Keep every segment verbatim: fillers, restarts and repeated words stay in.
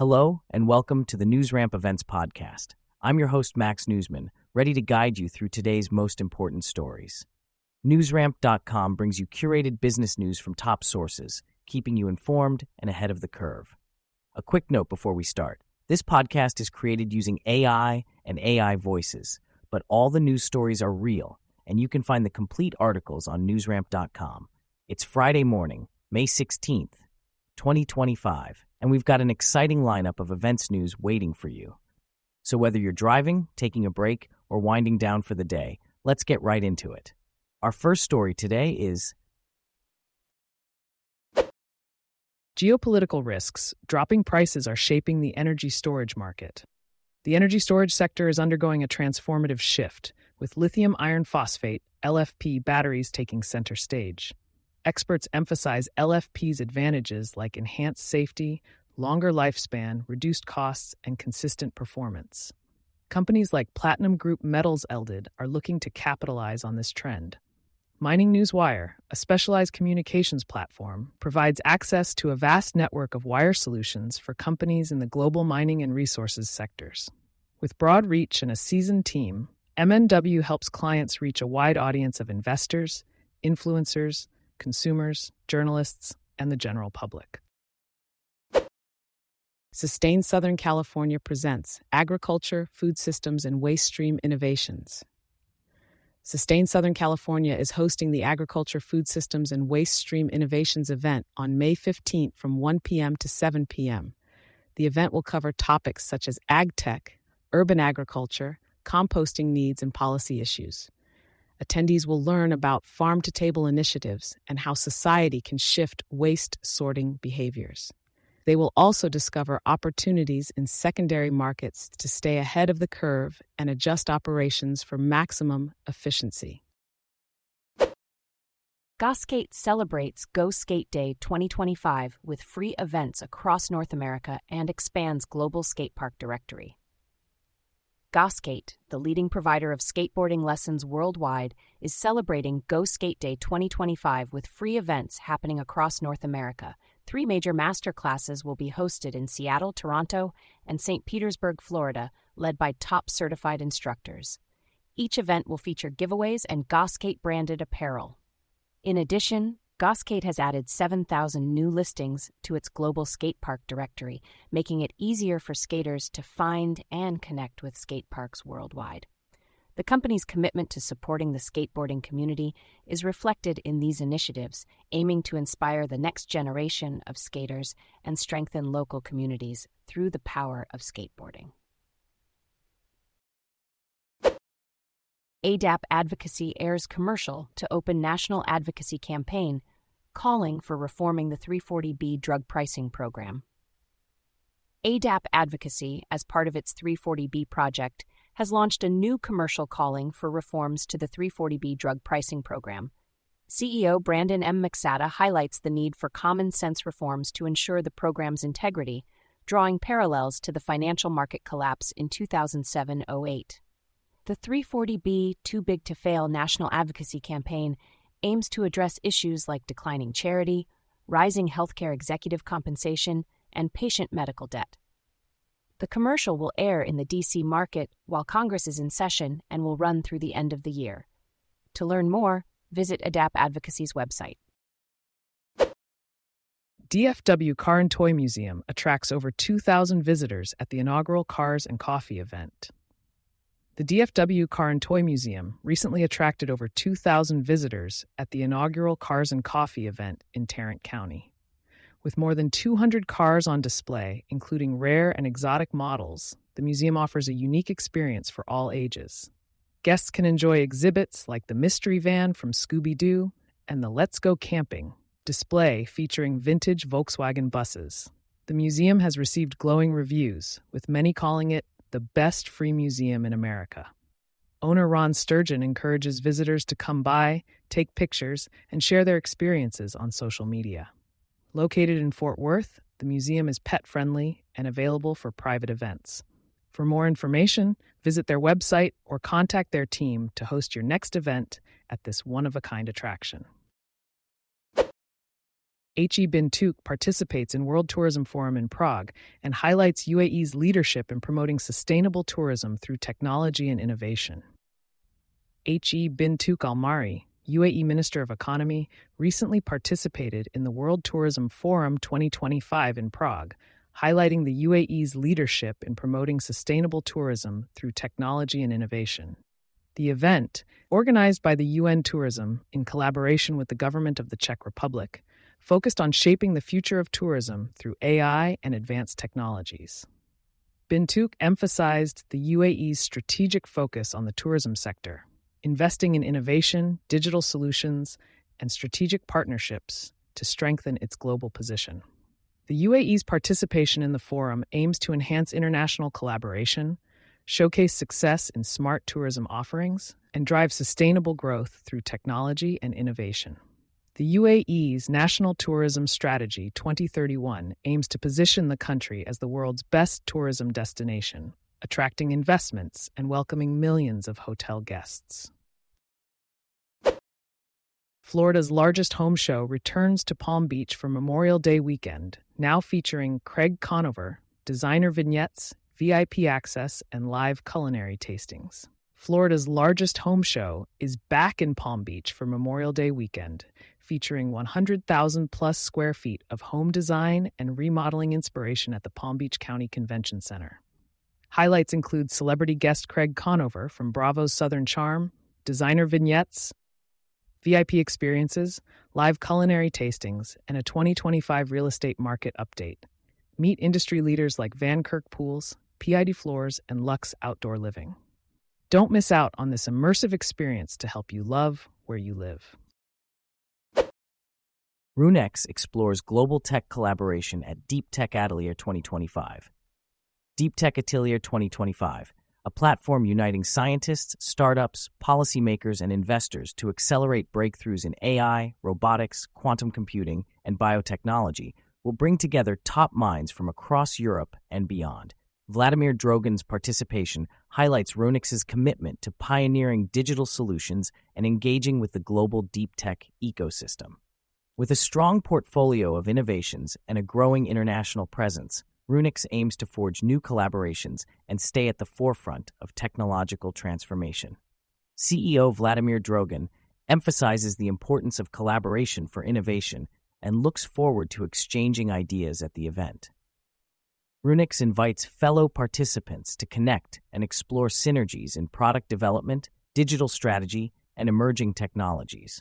Hello, and welcome to the NewsRamp Events Podcast. I'm your host, Max Newsman, ready to guide you through today's most important stories. NewsRamp dot com brings you curated business news from top sources, keeping you informed and ahead of the curve. A quick note before we start. This podcast is created using A I and A I voices, but all the news stories are real, and you can find the complete articles on NewsRamp dot com. It's Friday morning, May sixteenth, twenty twenty-five, and we've got an exciting lineup of events news waiting for you. So whether you're driving, taking a break, or winding down for the day, let's get right into it. Our first story today is geopolitical risks. Dropping prices are shaping the energy storage market. The energy storage sector is undergoing a transformative shift, with lithium iron phosphate, L F P, batteries taking center stage. Experts emphasize L F P's advantages like enhanced safety, longer lifespan, reduced costs, and consistent performance. Companies like Platinum Group Metals Elded are looking to capitalize on this trend. Mining Newswire, a specialized communications platform, provides access to a vast network of wire solutions for companies in the global mining and resources sectors. With broad reach and a seasoned team, M N W helps clients reach a wide audience of investors, influencers, consumers, journalists, and the general public. Sustain Southern California presents Agriculture, Food Systems, and Waste Stream Innovations. Sustain Southern California is hosting the Agriculture, Food Systems, and Waste Stream Innovations event on May fifteenth from one p.m. to seven p.m. The event will cover topics such as ag tech, urban agriculture, composting needs, and policy issues. Attendees will learn about farm-to-table initiatives and how society can shift waste sorting behaviors. They will also discover opportunities in secondary markets to stay ahead of the curve and adjust operations for maximum efficiency. GoSkate celebrates Go Skate Day twenty twenty-five with free events across North America and expands global skatepark directory. GoSkate, the leading provider of skateboarding lessons worldwide, is celebrating Go Skate Day twenty twenty-five with free events happening across North America. Three major master classes will be hosted in Seattle, Toronto, and Saint Petersburg, Florida, led by top certified instructors. Each event will feature giveaways and GoSkate-branded apparel. In addition, GoSkate has added seven thousand new listings to its global skatepark directory, making it easier for skaters to find and connect with skateparks worldwide. The company's commitment to supporting the skateboarding community is reflected in these initiatives, aiming to inspire the next generation of skaters and strengthen local communities through the power of skateboarding. A D A P Advocacy airs commercial to open national advocacy campaign calling for reforming the three forty B drug pricing program. A D A P Advocacy, as part of its three forty B project, has launched a new commercial calling for reforms to the three forty B drug pricing program. C E O Brandon M. McSada highlights the need for common-sense reforms to ensure the program's integrity, drawing parallels to the financial market collapse in two thousand seven to oh eight. The three forty B Too Big to Fail national advocacy campaign aims to address issues like declining charity, rising healthcare executive compensation, and patient medical debt. The commercial will air in the D C market while Congress is in session and will run through the end of the year. To learn more, visit A D A P Advocacy's website. D F W Car and Toy Museum attracts over two thousand visitors at the inaugural Cars and Coffee event. The D F W Car and Toy Museum recently attracted over two thousand visitors at the inaugural Cars and Coffee event in Tarrant County. With more than two hundred cars on display, including rare and exotic models, the museum offers a unique experience for all ages. Guests can enjoy exhibits like the Mystery Van from Scooby-Doo and the Let's Go Camping display featuring vintage Volkswagen buses. The museum has received glowing reviews, with many calling it the best free museum in America. Owner Ron Sturgeon encourages visitors to come by, take pictures, and share their experiences on social media. Located in Fort Worth, the museum is pet-friendly and available for private events. For more information, visit their website or contact their team to host your next event at this one-of-a-kind attraction. H E Bin Tuk participates in World Tourism Forum in Prague and highlights U A E's leadership in promoting sustainable tourism through technology and innovation. H E Bin Tuk Al-Mari, U A E Minister of Economy, recently participated in the World Tourism Forum twenty twenty-five in Prague, highlighting the U A E's leadership in promoting sustainable tourism through technology and innovation. The event, organized by the U N Tourism in collaboration with the government of the Czech Republic, focused on shaping the future of tourism through A I and advanced technologies. Bin Tuk emphasized the U A E's strategic focus on the tourism sector, investing in innovation, digital solutions, and strategic partnerships to strengthen its global position. The U A E's participation in the forum aims to enhance international collaboration, showcase success in smart tourism offerings, and drive sustainable growth through technology and innovation. The U A E's National Tourism Strategy twenty thirty-one aims to position the country as the world's best tourism destination, attracting investments and welcoming millions of hotel guests. Florida's largest home show returns to Palm Beach for Memorial Day weekend, now featuring Craig Conover, designer vignettes, V I P access, and live culinary tastings. Florida's largest home show is back in Palm Beach for Memorial Day weekend, featuring one hundred thousand plus square feet of home design and remodeling inspiration at the Palm Beach County Convention Center. Highlights include celebrity guest Craig Conover from Bravo's Southern Charm, designer vignettes, V I P experiences, live culinary tastings, and a twenty twenty-five real estate market update. Meet industry leaders like Van Kirk Pools, P I D Floors, and Lux Outdoor Living. Don't miss out on this immersive experience to help you love where you live. RUNEX explores global tech collaboration at Deep Tech Atelier twenty twenty-five. Deep Tech Atelier twenty twenty-five, a platform uniting scientists, startups, policymakers, and investors to accelerate breakthroughs in A I, robotics, quantum computing, and biotechnology, will bring together top minds from across Europe and beyond. Vladimir Drogin's participation highlights RUNEX's commitment to pioneering digital solutions and engaging with the global deep tech ecosystem. With a strong portfolio of innovations and a growing international presence, RUNEX aims to forge new collaborations and stay at the forefront of technological transformation. C E O Vladimir Drogin emphasizes the importance of collaboration for innovation and looks forward to exchanging ideas at the event. RUNEX invites fellow participants to connect and explore synergies in product development, digital strategy, and emerging technologies.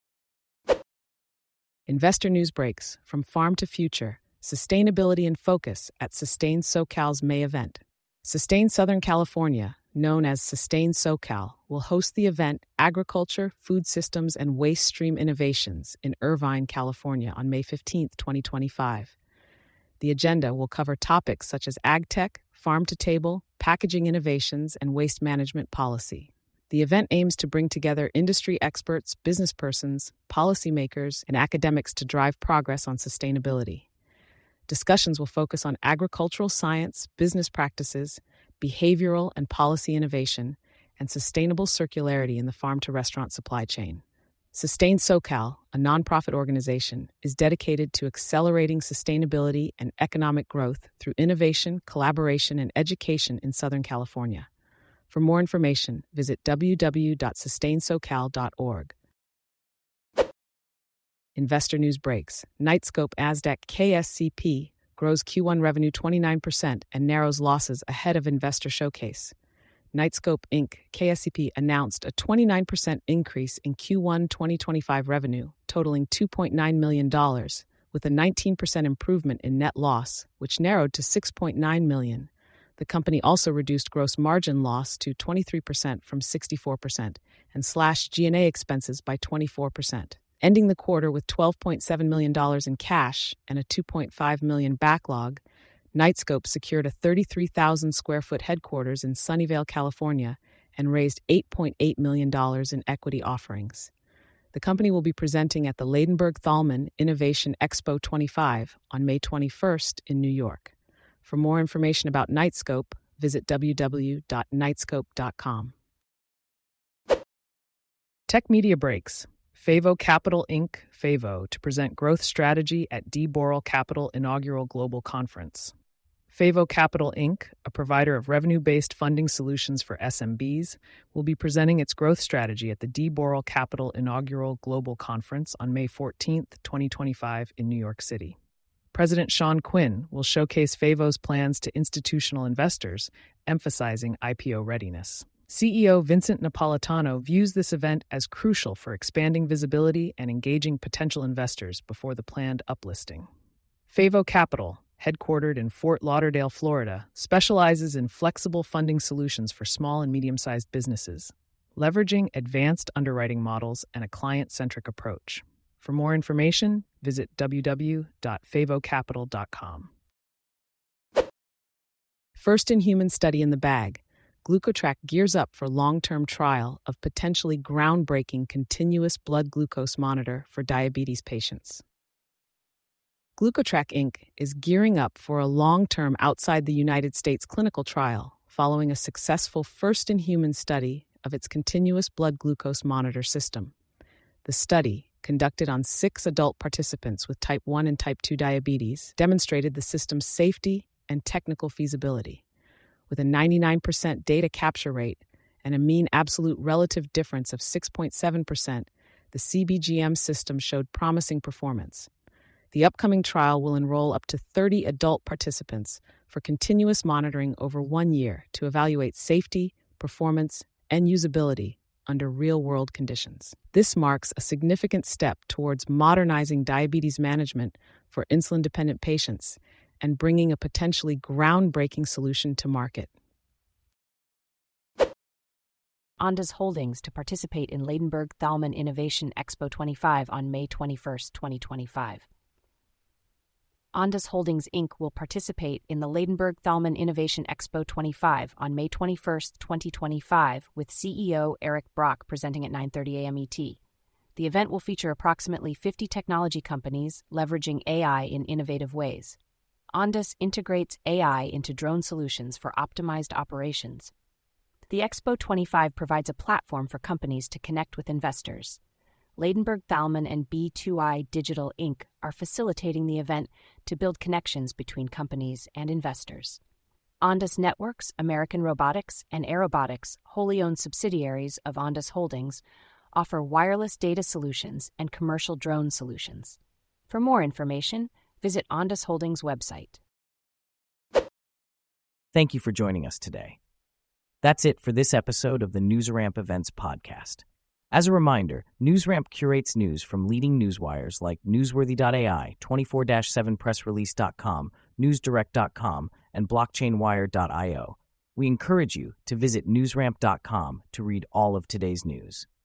Investor news breaks from Farm to Future, Sustainability in Focus at Sustain SoCal's May event. Sustain Southern California, known as Sustain SoCal, will host the event Agriculture, Food Systems, and Waste Stream Innovations in Irvine, California on May fifteenth, twenty twenty-five. The agenda will cover topics such as ag tech, farm to table, packaging innovations, and waste management policy. The event aims to bring together industry experts, business persons, policymakers, and academics to drive progress on sustainability. Discussions will focus on agricultural science, business practices, behavioral and policy innovation, and sustainable circularity in the farm-to-restaurant supply chain. Sustain SoCal, a nonprofit organization, is dedicated to accelerating sustainability and economic growth through innovation, collaboration, and education in Southern California. For more information, visit w w w dot sustain socal dot org. Investor news breaks. Knightscope Nasdaq K S C P grows Q one revenue twenty-nine percent and narrows losses ahead of investor showcase. Knightscope Incorporated K S C P announced a twenty-nine percent increase in Q one twenty twenty-five revenue, totaling two point nine million dollars, with a nineteen percent improvement in net loss, which narrowed to six point nine million dollars. The company also reduced gross margin loss to twenty-three percent from sixty-four percent and slashed G and A expenses by twenty-four percent. Ending the quarter with twelve point seven million dollars in cash and a two point five million dollars backlog, Knightscope secured a thirty-three thousand square foot headquarters in Sunnyvale, California, and raised eight point eight million dollars in equity offerings. The company will be presenting at the Ladenburg Thalmann Innovation Expo twenty-five on May twenty-first in New York. For more information about Knightscope, visit w w w dot knightscope dot com. Tech Media Breaks. Favo Capital Incorporated, Favo, to present growth strategy at D. Boral Capital inaugural global conference. Favo Capital Incorporated, a provider of revenue-based funding solutions for S M Bs, will be presenting its growth strategy at the D. Boral Capital inaugural global conference on May fourteenth, twenty twenty-five in New York City. President Sean Quinn will showcase Favo's plans to institutional investors, emphasizing I P O readiness. C E O Vincent Napolitano views this event as crucial for expanding visibility and engaging potential investors before the planned uplisting. Favo Capital, headquartered in Fort Lauderdale, Florida, specializes in flexible funding solutions for small and medium-sized businesses, leveraging advanced underwriting models and a client-centric approach. For more information, visit w w w dot favo capital dot com. First-in-human study in the bag. GlucoTrack gears up for long-term trial of potentially groundbreaking continuous blood glucose monitor for diabetes patients. GlucoTrack Incorporated is gearing up for a long-term outside the United States clinical trial following a successful first-in-human study of its continuous blood glucose monitor system. The study, conducted on six adult participants with type one and type two diabetes, demonstrated the system's safety and technical feasibility. With a ninety-nine percent data capture rate and a mean absolute relative difference of six point seven percent, the C B G M system showed promising performance. The upcoming trial will enroll up to thirty adult participants for continuous monitoring over one year to evaluate safety, performance, and usability under real-world conditions. This marks a significant step towards modernizing diabetes management for insulin-dependent patients and bringing a potentially groundbreaking solution to market. Ondas Holdings to participate in Ladenburg Thalmann Innovation Expo twenty-five on May twenty-first, twenty twenty-five. Ondas Holdings Incorporated will participate in the Ladenburg Thalmann Innovation Expo twenty-five on May twenty-first, twenty twenty-five, with C E O Eric Brock presenting at nine thirty a.m. E T. The event will feature approximately fifty technology companies leveraging A I in innovative ways. Ondas integrates A I into drone solutions for optimized operations. The Expo twenty-five provides a platform for companies to connect with investors. Ladenburg Thalmann and B two I Digital Incorporated are facilitating the event to build connections between companies and investors. Ondas Networks, American Robotics, and Airobotics, wholly owned subsidiaries of Ondas Holdings, offer wireless data solutions and commercial drone solutions. For more information, visit Ondas Holdings' website. Thank you for joining us today. That's it for this episode of the NewsRamp Events podcast. As a reminder, NewsRamp curates news from leading newswires like Newsworthy dot A I, twenty-four seven press release dot com, newsdirect dot com, and blockchain wire dot io. We encourage you to visit newsramp dot com to read all of today's news.